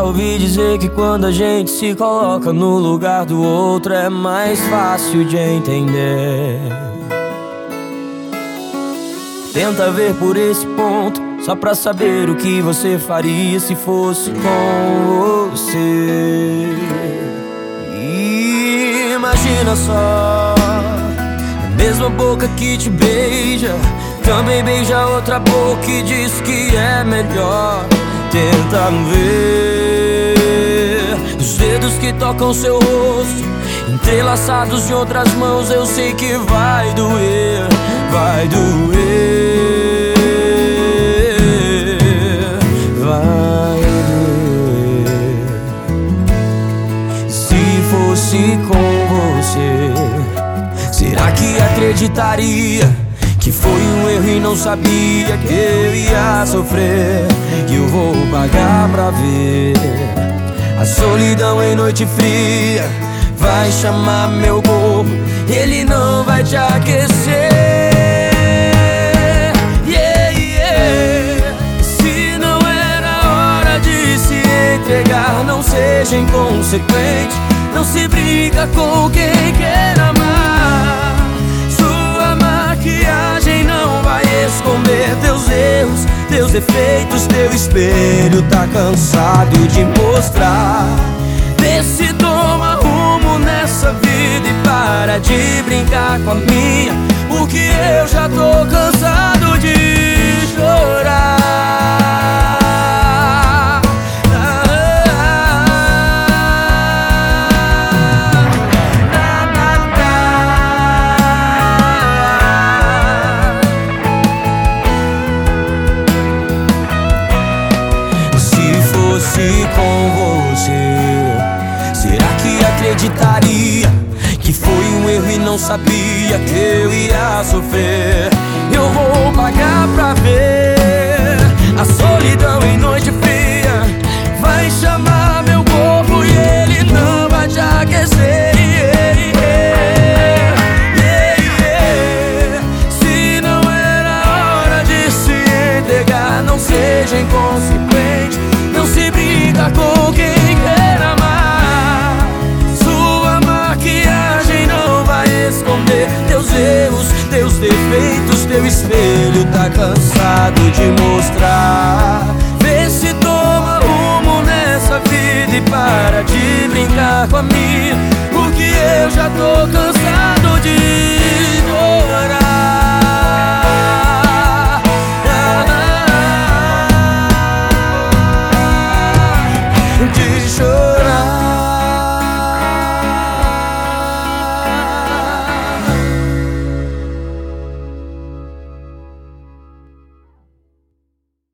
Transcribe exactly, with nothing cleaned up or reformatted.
ouvi dizer que quando a gente se coloca no lugar do outro é mais fácil de entender. Tenta ver por esse ponto, só pra saber o que você faria se fosse com você. Imagina só, a mesma boca que te beija também beija outra boca e diz que é melhor. Tenta ver os dedos que tocam seu rosto entrelaçados de outras mãos. Eu sei que vai doer, vai doer, vai doer. Se fosse com você, será que acreditaria que foi um erro e não sabia que eu ia sofrer? E eu vou pagar pra ver a solidão em noite fria. Vai chamar meu corpo, ele não vai te aquecer. Yeah, yeah. Se não era hora de se entregar, não seja inconsequente. Não se briga com quem quer amar. Sua maquiagem não vai esconder teus erros, teus defeitos. Teu espelho tá cansado de mostrar. Vê se toma rumo nessa vida e para de brincar com a minha, porque eu já tô cansado de chorar. Se com você, será que acreditaria que foi um erro e não sabia que eu ia sofrer? Eu vou pagar pra ver a solidão em noite fria. Vai chamar meu corpo e ele não vai te aquecer. Yeah, yeah, yeah, yeah. Se não era hora de se entregar, não seja inconsequente. Não se briga com quem quer amar. Sua maquiagem não vai esconder teus erros, teus defeitos. Teu espelho tá cansado de mostrar. Vê se toma rumo nessa vida e para de brincar com a minha, porque eu já tô cansado de chorar. De chorar.